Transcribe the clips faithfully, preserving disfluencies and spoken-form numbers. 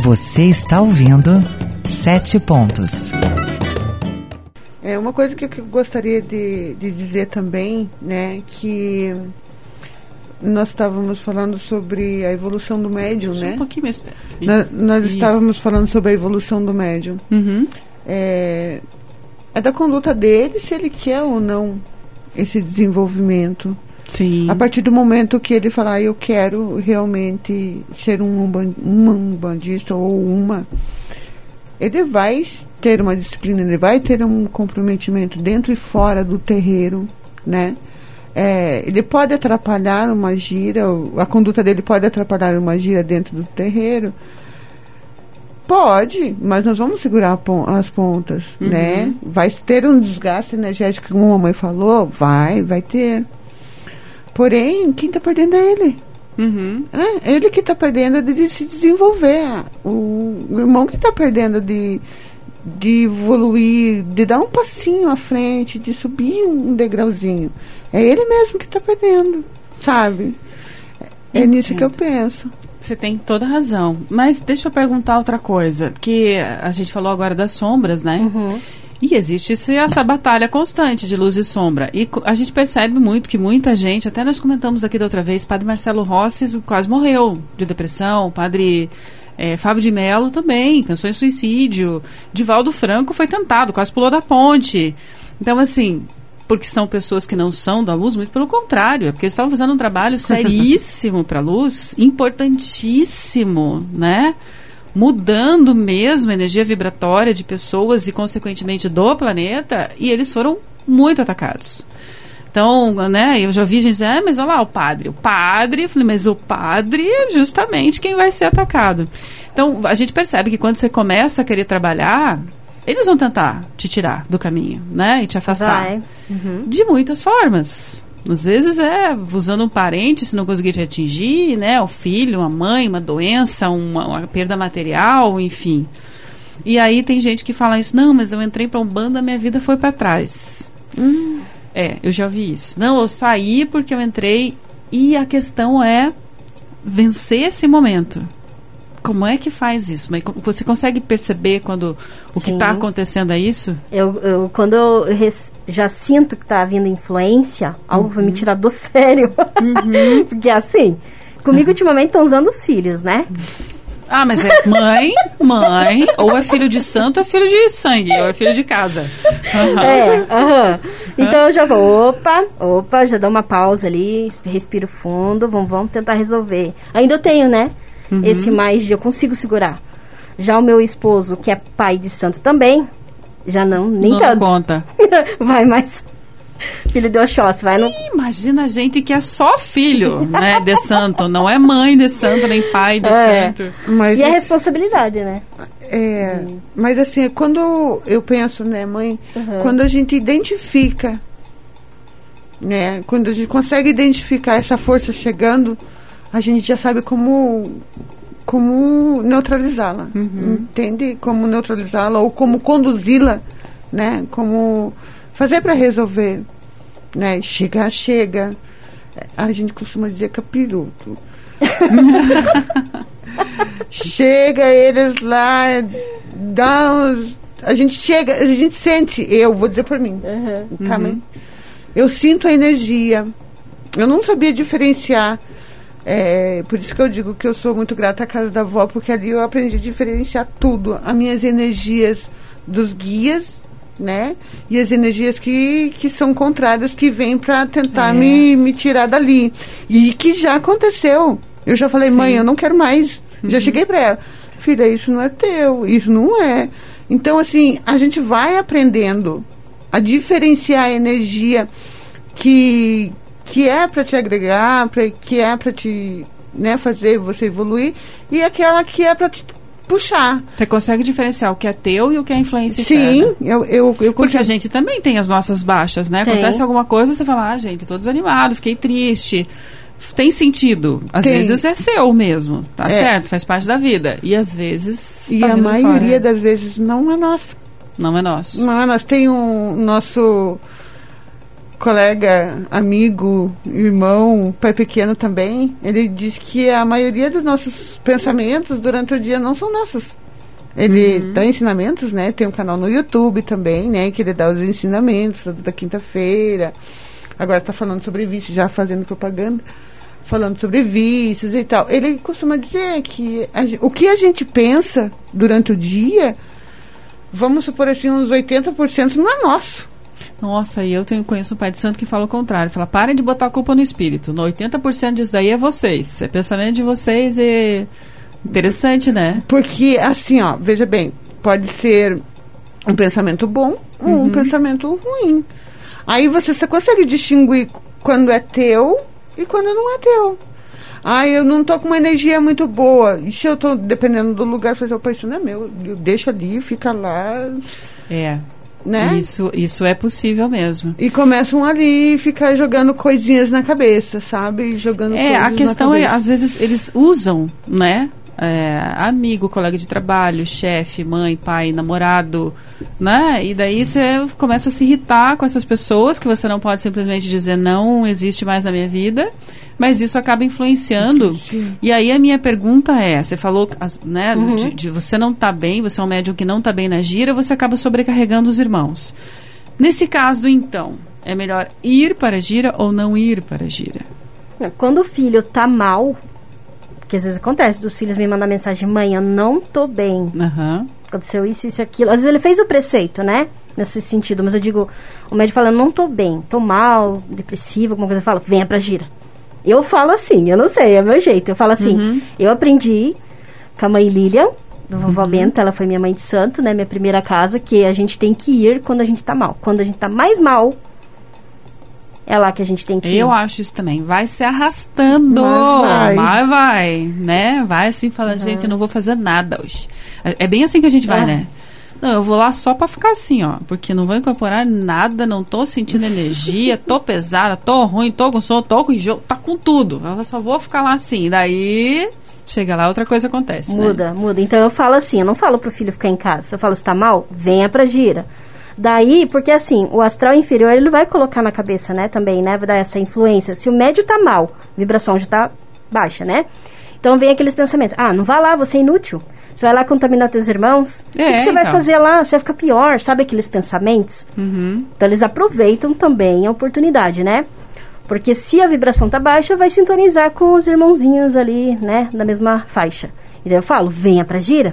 Você está ouvindo Sete Pontos. É uma coisa que eu gostaria de, de dizer também, né, que nós estávamos falando sobre a evolução do médium, né? Um pouquinho mais perto. Nós, nós Isso. estávamos falando sobre a evolução do médium. Uhum. É, é da conduta dele se ele quer ou não esse desenvolvimento. Sim. A partir do momento que ele falar, eu quero realmente ser um umban- um umbandista ou uma, ele vai ter uma disciplina, ele vai ter um comprometimento dentro e fora do terreiro, né? É, ele pode atrapalhar uma gira, a conduta dele pode atrapalhar uma gira dentro do terreiro. Pode, mas nós vamos segurar pon- as pontas, Uhum. né? Vai ter um desgaste energético, como a mamãe falou, vai, vai ter. Porém, quem está perdendo é ele. Uhum. É ele que está perdendo de, de se desenvolver. O, o irmão que está perdendo de, de evoluir, de dar um passinho à frente, de subir um degrauzinho. É ele mesmo que está perdendo, sabe? É Entendo. nisso que eu penso. Você tem toda a razão. Mas deixa eu perguntar outra coisa. Que a gente falou agora das sombras, né? Uhum. E existe esse- essa batalha constante de luz e sombra. E co- a gente percebe muito que muita gente, até nós comentamos aqui da outra vez, Padre Marcelo Rossi quase morreu de depressão, o Padre eh, Fábio de Mello também, pensou em suicídio, Divaldo Franco foi tentado, quase pulou da ponte. Então, assim, porque são pessoas que não são da luz, muito pelo contrário, é porque eles estavam fazendo um trabalho seríssimo para a luz, importantíssimo, né? Mudando mesmo a energia vibratória de pessoas e, consequentemente, do planeta, e eles foram muito atacados. Então, né, eu já vi gente dizer, ah, mas olha lá o padre. O padre, eu falei, mas o padre é justamente quem vai ser atacado. Então, a gente percebe que quando você começa a querer trabalhar, eles vão tentar te tirar do caminho, né, e te afastar. Vai. Uhum. De muitas formas. Às vezes é usando um parente se não conseguir te atingir, né? O filho, uma mãe, uma doença, uma, uma perda material, enfim. E aí tem gente que fala isso, não, mas eu entrei pra Umbanda, minha vida foi pra trás. Hum. É, eu já ouvi isso. Não, eu saí porque eu entrei e a questão é vencer esse momento. Como é que faz isso? Mas você consegue perceber quando o que Sim. está acontecendo é isso? Eu, eu, quando eu res- já sinto que tá vindo influência, algo vai me tirar do sério. Uhum. Porque assim, comigo ultimamente estão usando os filhos, né? Ah, mas é mãe, mãe, ou é filho de santo ou é filho de sangue, ou é filho de casa. Uhum. É, aham. Então eu já vou, opa, opa, já dou uma pausa ali, respiro fundo, vamos, vamos tentar resolver. Ainda eu tenho, né? Uhum. Esse mais de eu consigo segurar. Já o meu esposo, que é pai de santo também, já não, nem não tanto. Não conta. Vai mais. Filho de Oxóssi, vai no... Imagina a gente que é só filho, né, de santo, não é mãe de santo, nem pai de É. santo. Mas E a esse- responsabilidade, né? É, mas assim, quando eu penso, né, mãe, Uhum. quando a gente identifica, né, quando a gente consegue identificar essa força chegando, a gente já sabe como como neutralizá-la, entende? Como neutralizá-la ou como conduzi-la, né? Como fazer para resolver, né? Chega, chega. A gente costuma dizer capiroto. Chega eles lá, dá uns, a gente chega, a gente sente, eu vou dizer por mim, Uhum. tá, mãe? Eu sinto a energia. Eu não sabia diferenciar. É, por isso que eu digo que eu sou muito grata à casa da avó, porque ali eu aprendi a diferenciar tudo, as minhas energias dos guias, né? E as energias que, que são contrárias, que vêm para tentar É. me, me tirar dali. E que já aconteceu. Eu já falei, Sim. mãe, eu não quero mais. Já cheguei para ela, filha, isso não é teu, isso não é. Então, assim, a gente vai aprendendo a diferenciar a energia que, que é para te agregar, pra, que é para te, né, fazer você evoluir, e aquela que é para te puxar. Você consegue diferenciar o que é teu e o que é influência Sim, externa? eu, eu, eu Porque consigo. a gente também tem as nossas baixas, né? Tem. Acontece alguma coisa, você fala, ah, gente, tô desanimado, fiquei triste. Tem sentido. Às Tem. vezes é seu mesmo, tá É. certo? Faz parte da vida. E às vezes E tá a vindo maioria fora. das vezes não é nossa. Não é nosso. Não é nossa. Tem um nosso... colega, amigo, irmão, pai pequeno também, ele diz que a maioria dos nossos pensamentos durante o dia não são nossos. Ele uhum. dá ensinamentos, né? Tem um canal no YouTube também, né? Que ele dá os ensinamentos toda quinta-feira. Agora tá falando sobre vícios, já fazendo propaganda, falando sobre vícios e tal. Ele costuma dizer que a, o que a gente pensa durante o dia, vamos supor assim, uns oitenta por cento não é nosso. Nossa, e eu tenho, conheço um pai de santo que fala o contrário. Fala, parem de botar a culpa no espírito. No oitenta por cento disso daí é vocês. É pensamento de vocês e... Interessante, né? Porque, assim, ó, veja bem, pode ser um pensamento bom ou uhum. um pensamento ruim. Aí você só consegue distinguir quando é teu e quando não é teu. Ah, eu não tô com uma energia muito boa. E se eu tô, dependendo do lugar, fazer, opa, isso não é meu. Eu deixo ali, fica lá. É. Né? Isso, isso é possível mesmo. E começam ali ficar jogando coisinhas na cabeça, sabe? Jogando é, coisas a questão na é, às vezes, eles usam, né? É, amigo, colega de trabalho, chefe, mãe, pai, namorado, né? E daí você começa a se irritar com essas pessoas que você não pode simplesmente dizer não existe mais na minha vida, mas isso acaba influenciando. Sim. E aí a minha pergunta é, você falou, né, uhum. de, de você não tá bem, você é um médium que não tá bem na gira, você acaba sobrecarregando os irmãos. Nesse caso, então, é melhor ir para a gira ou não ir para a gira? Quando o filho tá mal, que às vezes acontece, dos filhos me mandam mensagem, mãe, eu não tô bem. Uhum. Aconteceu isso, isso e aquilo. Às vezes ele fez o preceito, né? Nesse sentido, mas eu digo, o médico fala, não tô bem, tô mal, depressivo, alguma coisa, eu falo, venha pra gira. Eu falo assim, eu não sei, é meu jeito. Eu falo assim, uhum. eu aprendi com a mãe Lilian, do vovó uhum. Benta, ela foi minha mãe de santo, né? Minha primeira casa, que a gente tem que ir quando a gente tá mal. Quando a gente tá mais mal, é lá que a gente tem que ir. Eu acho isso também. Vai se arrastando. Mas vai. Mas vai, né? Vai assim, fala, uhum. gente, eu não vou fazer nada hoje. É bem assim que a gente vai, é. né? Não, eu vou lá só pra ficar assim, ó. Porque não vou incorporar nada, não tô sentindo energia, tô pesada, tô ruim, tô com sono, tô com enjoo, tá com tudo. Eu só vou ficar lá assim. Daí, chega lá, outra coisa acontece, Muda, né? muda. Então eu falo assim, eu não falo pro filho ficar em casa. Eu falo, se tá mal, venha pra gira. Daí, porque assim, o astral inferior, ele vai colocar na cabeça, né, também, né, vai dar essa influência. Se o médio tá mal, a vibração já tá baixa, né? Então vem aqueles pensamentos, ah, não vá lá, você é inútil. Você vai lá contaminar teus irmãos? É, o que, que você então. vai fazer lá? Você vai ficar pior, sabe aqueles pensamentos? Uhum. Então eles aproveitam também a oportunidade, né? Porque se a vibração tá baixa, vai sintonizar com os irmãozinhos ali, né, na mesma faixa. E daí eu falo, venha pra gira.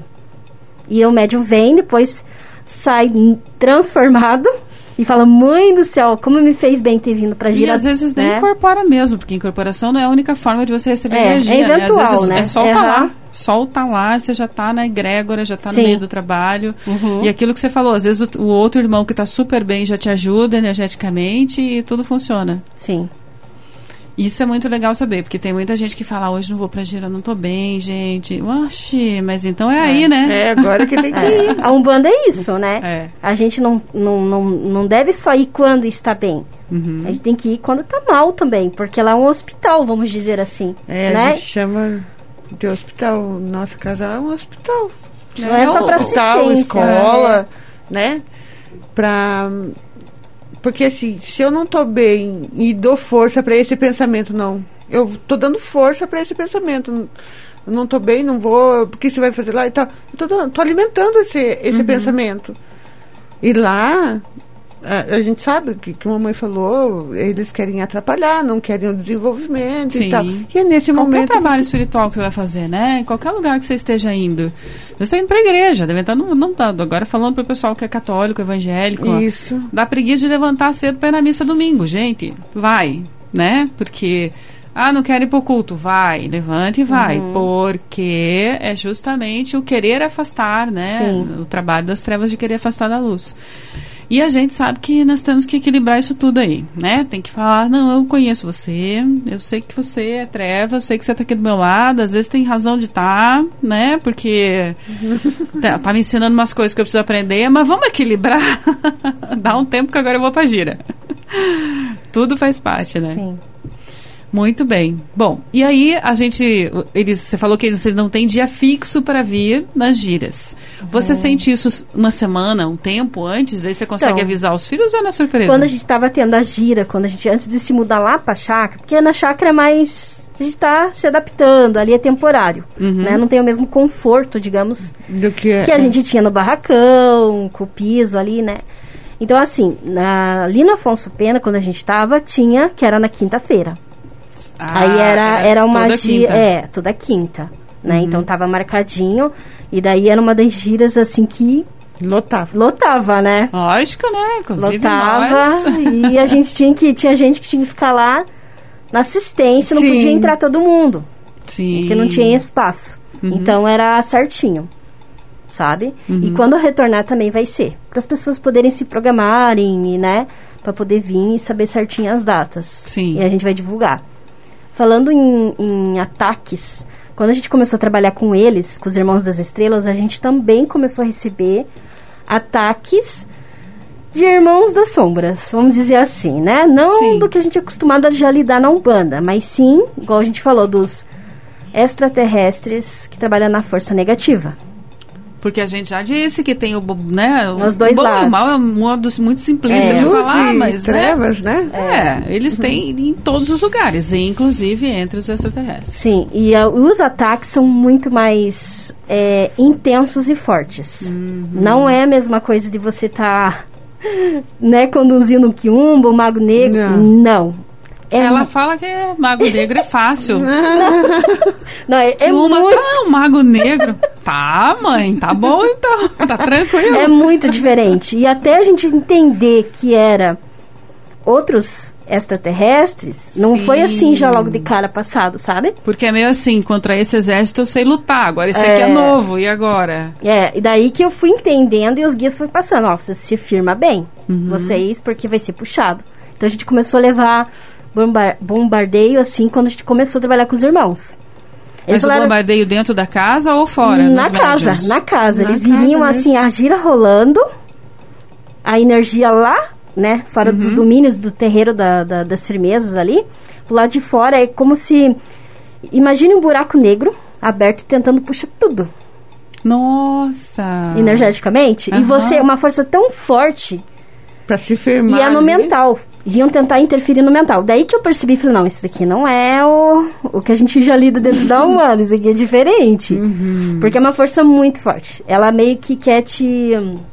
E o médium vem, depois sai transformado e fala, mãe do céu, como me fez bem ter vindo pra gira. E às vezes né? nem incorpora mesmo, porque incorporação não é a única forma de você receber é, energia, é eventual, né? Às vezes né? é só é tá lá, só tá lá, você já tá na egrégora, já tá Sim. no meio do trabalho. Uhum. E aquilo que você falou, às vezes o, o outro irmão que tá super bem já te ajuda energeticamente e tudo funciona. Sim. Isso é muito legal saber, porque tem muita gente que fala, hoje não vou pra gira, não tô bem, gente. Oxi, mas então é, é aí, né? É, agora que tem que ir. É. A Umbanda é isso, né? É. A gente não, não, não, não deve só ir quando está bem. Uhum. A gente tem que ir quando tá mal também, porque lá é um hospital, vamos dizer assim. É, né? a gente chama de hospital. Nossa casa é um hospital. Não é, é só pra hospital, assistência. escola, né? Pra... Porque assim, se eu não tô bem e dou força para esse pensamento, não. Eu tô dando força para esse pensamento. Eu não tô bem, não vou, porque você vai fazer lá e tal. Eu tô, dando, tô alimentando esse, esse uhum. pensamento. E lá, a, a gente sabe que, que a mamãe falou, eles querem atrapalhar, não querem o desenvolvimento Sim. e tal. E é nesse qualquer momento... trabalho que... espiritual que você vai fazer, né? Em qualquer lugar que você esteja indo. Você está indo para a igreja, deve estar, não, não tá, agora falando para o pessoal que é católico, evangélico. Isso. Ó, dá preguiça de levantar cedo para ir na missa domingo, gente. Vai, né? Porque... Ah, não quero ir pro culto. Vai, levanta e vai. Uhum. Porque é justamente o querer afastar, né? Sim. O trabalho das trevas de querer afastar da luz. E a gente sabe que nós temos que equilibrar isso tudo aí, né? Tem que falar, não, eu conheço você, eu sei que você é treva, eu sei que você tá aqui do meu lado, às vezes tem razão de estar, tá, né? Porque tá, tá me ensinando umas coisas que eu preciso aprender, mas vamos equilibrar. Dá um tempo que agora eu vou pra gira. Tudo faz parte, né? Sim. Muito bem. Bom, e aí a gente, eles, você falou que eles não têm dia fixo para vir nas giras. Você Uhum. sente isso uma semana, um tempo antes? Daí você consegue Então, avisar os filhos ou é na surpresa? Quando a gente tava tendo a gira, quando a gente, antes de se mudar lá pra chácara, porque na chácara é mais, a gente tá se adaptando, ali é temporário, Uhum. né? Não tem o mesmo conforto, digamos, Do que, que a gente tinha no barracão, com o piso ali, né? Então, assim, na, ali no Afonso Pena, quando a gente tava, tinha, que era na quinta-feira. Ah, Aí era, era uma toda gira, quinta. é, toda quinta, né? Uhum. Então tava marcadinho, e daí era uma das giras, assim, que lotava. lotava, né? Lógico, né? Inclusive Lotava, nós. e a gente tinha que, tinha gente que tinha que ficar lá na assistência, não Sim. podia entrar todo mundo, Sim. porque não tinha espaço. Uhum. Então era certinho, sabe? Uhum. E quando eu retornar também vai ser, para as pessoas poderem se programarem, e, né? Para poder vir e saber certinho as datas. Sim. E a gente vai divulgar. Falando em, em ataques, quando a gente começou a trabalhar com eles, com os Irmãos das Estrelas, a gente também começou a receber ataques de Irmãos das Sombras, vamos dizer assim, né? Não Sim. do que a gente é acostumado a já lidar na Umbanda, mas sim, igual a gente falou, dos extraterrestres que trabalham na força negativa. Porque a gente já disse que tem o, bo- né, o Os dois o bom e lados. o mal é um modo muito simplista É. de Luz falar, e mas né, trevas, né? é, eles têm em todos os lugares, e inclusive entre os extraterrestres. Sim, e uh, os ataques são muito mais é, intensos e fortes. Não é a mesma coisa de você estar né, conduzindo um quiumba, um mago negro. Não. Não. É Ela mu- fala que é mago negro é fácil. não, é, Que é uma, muito, tá, um mago negro. Tá, mãe, tá bom então. Tá tranquilo. é muito diferente. E até a gente entender que era outros extraterrestres, não Sim. foi assim já logo de cara passado, sabe? Porque é meio assim, contra esse exército eu sei lutar. Agora esse É. aqui é novo, e agora? É, e daí que eu fui entendendo e os guias foram passando, ó, você se firma bem, vocês, porque vai ser puxado. Então a gente começou a levar bomba- bombardeio, assim, quando a gente começou a trabalhar com os irmãos. Mas o bombardeio dentro da casa ou fora? Na nos casa, médiums? na casa. Na Eles casa viriam, mesmo. assim, a gira rolando, a energia lá, né, fora dos domínios do terreiro da, da- das firmezas ali, do lado de fora é como se... Imagine um buraco negro aberto e tentando puxar tudo Nossa! energeticamente. E Aham. você, uma força tão forte, Pra se firmar. e é no ali. mental. Iam tentar interferir no mental. Daí que eu percebi, falei, não, isso aqui não é o, o que a gente já lida dentro da humana, isso aqui é diferente. Porque é uma força muito forte. Ela meio que quer te,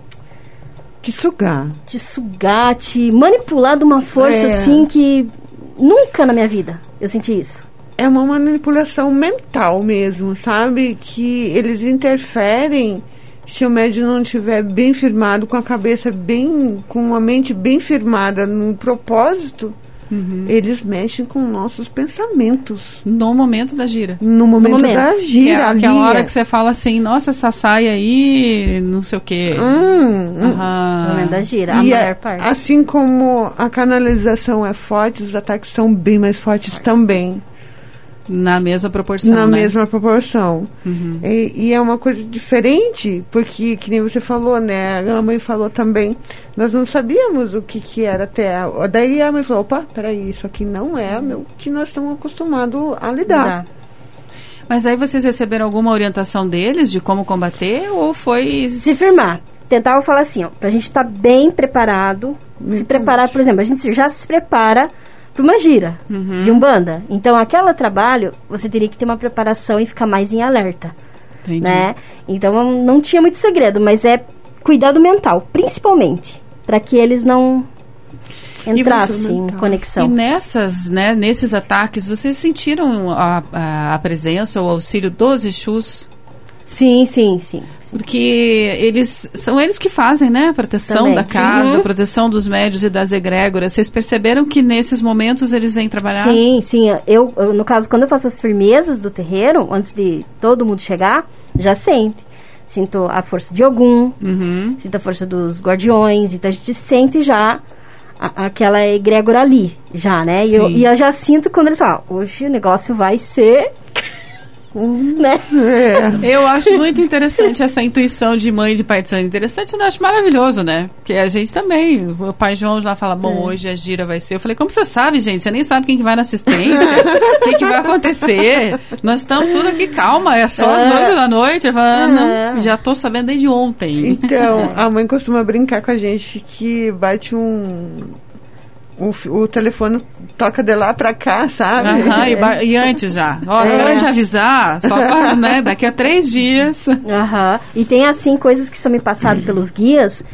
Te sugar. te sugar, te manipular de uma força É. assim que nunca na minha vida eu senti isso. É uma manipulação mental mesmo, sabe? Que eles interferem se o médium não estiver bem firmado, com a cabeça bem, com a mente bem firmada no propósito, eles mexem com nossos pensamentos. No momento da gira. No momento, momento. da Que gira. é ali, aquela hora é. que você fala assim, nossa, essa saia aí, não sei o quê. Hum, hum. Aham. No momento da gira, a E maior é- parte. assim como a canalização é forte, os ataques são bem mais fortes também. Na mesma proporção, na né? mesma proporção. Uhum. E, e é uma coisa diferente, porque, que nem você falou, né? A mãe falou também, nós não sabíamos o que, que era até. a- Daí a mãe falou, opa, peraí, isso aqui não é o que nós estamos acostumados a lidar. Dá. Mas aí vocês receberam alguma orientação deles de como combater ou foi... Se firmar. Tentar falar assim, ó, pra gente estar bem preparado, se preparar, por exemplo, a gente já se prepara para uma gira Uhum. de Umbanda. Então, aquele trabalho, você teria que ter uma preparação e ficar mais em alerta, Entendi. né? Então, não tinha muito segredo, mas é cuidado mental, principalmente, para que eles não entrassem em mental. conexão. E nessas, né, nesses ataques, vocês sentiram a, a, a presença ou o auxílio dos Exus? Sim, sim, sim. Porque eles são eles que fazem, né, a proteção Também. da casa, Uhum. a proteção dos médios e das egrégoras. Vocês perceberam que nesses momentos eles vêm trabalhar? Sim, sim. Eu, eu, no caso, quando eu faço as firmezas do terreiro, antes de todo mundo chegar, já sente. Sinto a força de Ogum, Uhum. sinto a força dos guardiões. Então, a gente sente já a- aquela egrégora ali, já, né? E eu, Sim. e eu já sinto quando eles falam, hoje o negócio vai ser... Uhum. Né? É. Eu acho muito interessante essa intuição de mãe e de pai de santo. Interessante, eu acho maravilhoso, né? Porque a gente também, o pai João lá fala, bom, é. hoje a gira vai ser. Eu falei, como você sabe, gente? Você nem sabe quem que vai na assistência, o que, que vai acontecer. Nós estamos tudo aqui, calma, é só às oito da noite. Eu falo, ah, não, já tô sabendo desde ontem. Então, a mãe costuma brincar com a gente que bate um... O, o telefone toca de lá pra cá, sabe? Aham, e, ba- e antes já. Ó, é. Hora de avisar, só pra, né, daqui a três dias. Aham. E tem, assim, coisas que são me passadas pelos guias.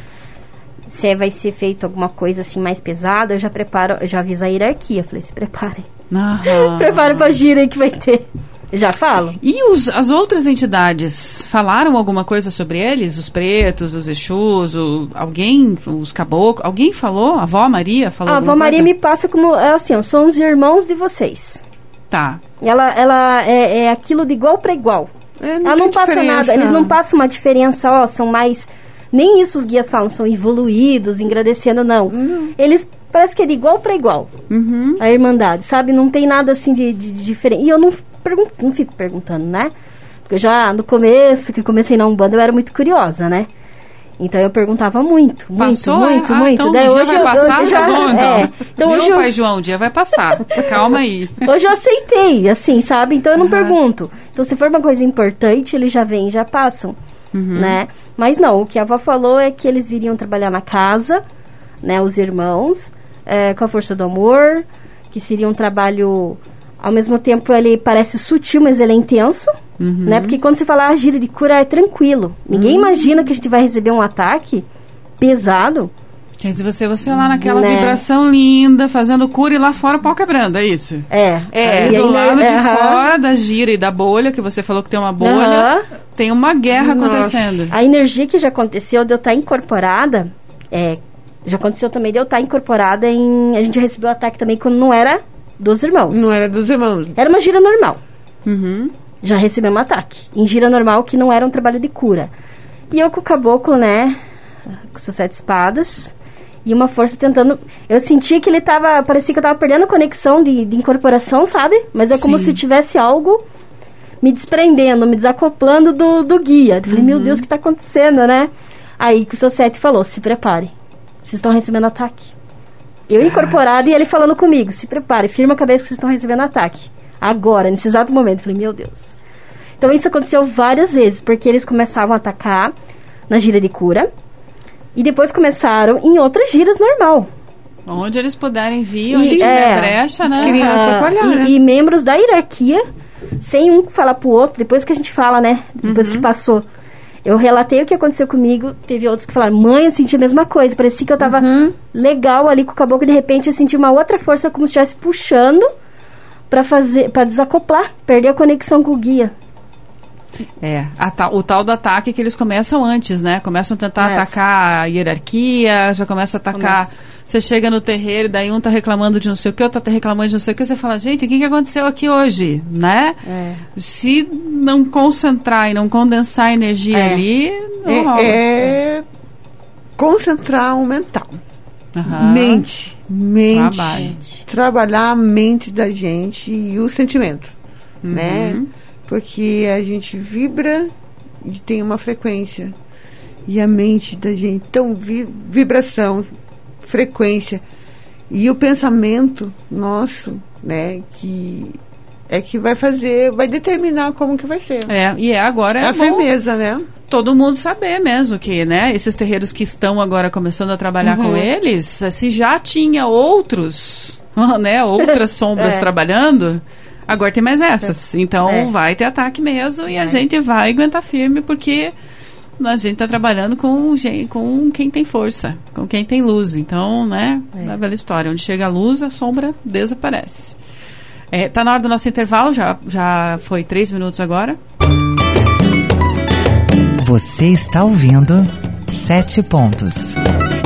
Se vai ser feito alguma coisa, assim, mais pesada, eu já preparo, eu já aviso a hierarquia. Falei, se preparem. Prepare pra gira aí que vai ter. Eu já falo. E os, as outras entidades, falaram alguma coisa sobre eles? Os pretos, os exus, o, alguém, os caboclos, alguém falou? A avó Maria falou A alguma avó Maria coisa? me passa como, assim, ó, são os irmãos de vocês. Tá. Ela, ela é, é aquilo de igual para igual. É, ela não passa diferença. nada, eles não passam uma diferença, ó, são mais... Nem isso os guias falam, são evoluídos, agradecendo, não. Uhum. Eles, parece que é de igual para igual, uhum. a irmandade, sabe? Não tem nada, assim, de, de, de diferente. E eu não... Pergun- não fico perguntando, né? Porque eu já, no começo, que comecei na Umbanda, eu era muito curiosa, né? Então eu perguntava muito, muito, Passou? muito, ah, muito. Então Daí um dia hoje vai eu, passar? eu já, Tá bom, então. É, então Viu, hoje eu, pai João? Um dia vai passar. Calma aí. hoje eu aceitei, assim, sabe? Então eu não Uhum. pergunto. Então se for uma coisa importante, eles já vêm e já passam, Uhum. né? Mas não, o que a avó falou é que eles viriam trabalhar na casa, né? Os irmãos, é, com a força do amor, que seria um trabalho... Ao mesmo tempo, ele parece sutil, mas ele é intenso, uhum. né? Porque quando você fala a gira de cura, é tranquilo. Ninguém uhum. imagina que a gente vai receber um ataque pesado. Quer dizer, você, você lá naquela né? vibração linda, fazendo cura e lá fora o pau quebrando, é isso? É. É, e do ainda, lado de uh-huh. fora da gira e da bolha, que você falou que tem uma bolha, uh-huh. tem uma guerra Nossa. acontecendo. A energia que já aconteceu de eu estar incorporada, é, já aconteceu também de eu estar incorporada em... A gente recebeu ataque também quando não era... Dos irmãos. Não era dos irmãos. Era uma gira normal. Uhum. Já recebemos um ataque. Em gira normal, que não era um trabalho de cura. E eu com o caboclo, né? Com seus sete espadas. E uma força tentando... Eu sentia que ele tava... Parecia que eu tava perdendo a conexão de, de incorporação, sabe? Mas é como Sim. se tivesse algo me desprendendo, me desacoplando do, do guia. Eu falei, uhum. meu Deus, o que tá acontecendo, né? Aí que o seu sete falou, se prepare. Vocês estão recebendo ataque. Eu incorporado e ele falando comigo, se prepare, firma a cabeça que vocês estão recebendo ataque. Agora, nesse exato momento. Eu falei, meu Deus. Então isso aconteceu várias vezes, porque eles começavam a atacar na gira de cura. E depois começaram em outras giras normal. Onde eles puderem vir, onde tiver é, brecha, né? Queriam atrapalhar, e, né? e membros da hierarquia, sem um falar pro outro, depois que a gente fala, né? Depois uhum. que passou. Eu relatei o que aconteceu comigo, teve outros que falaram, mãe, eu senti a mesma coisa, parecia que eu tava uhum. legal ali com o caboclo, e de repente eu senti uma outra força, como se estivesse puxando pra fazer, pra desacoplar, perder a conexão com o guia. É, a ta, o tal do ataque que eles começam antes, né? Começam a tentar Começa. atacar a hierarquia, já começa a atacar... Começa. Você chega no terreiro, daí um tá reclamando de não sei o que, outro tá reclamando de não sei o que, você fala, gente, o que, que aconteceu aqui hoje, né? É. Se não concentrar e não condensar a energia é. ali, não rola. É, é concentrar o mental. Uhum. Mente. Mente. Trabalho. Trabalhar a mente da gente e o sentimento, uhum. né? Porque a gente vibra e tem uma frequência. E a mente da gente, então, vi, vibração... frequência e o pensamento nosso, né, que é que vai fazer, vai determinar como que vai ser. É, e é agora... É a firmeza, né? Todo mundo saber mesmo que, né, esses terreiros que estão agora começando a trabalhar uhum. com eles, se já tinha outros, né, outras sombras é. trabalhando, agora tem mais essas. Então é. vai ter ataque mesmo e é. a gente vai aguentar firme porque... A gente está trabalhando com, com quem tem força, com quem tem luz. Então, né, é a velha história. Onde chega a luz, a sombra desaparece. É, tá na hora do nosso intervalo, já, já foi três minutos agora. Você está ouvindo Sete Pontos.